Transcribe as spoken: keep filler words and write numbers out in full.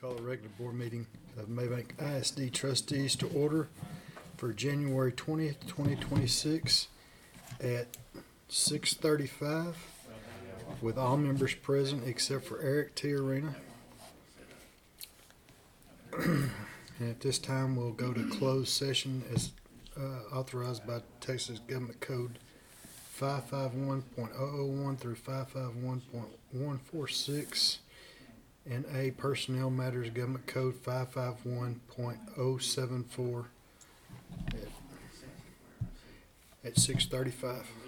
Call a regular board meeting of Maybank I S D trustees to order for January twentieth, twenty twenty-six at six thirty-five with all members present except for Eric Tiarena. And at this time, we'll go to closed session as uh, authorized by Texas Government Code five fifty-one point zero zero one through five fifty-one point one four six. And A, Personnel Matters Government Code five fifty-one point zero seven four at, at six thirty-five.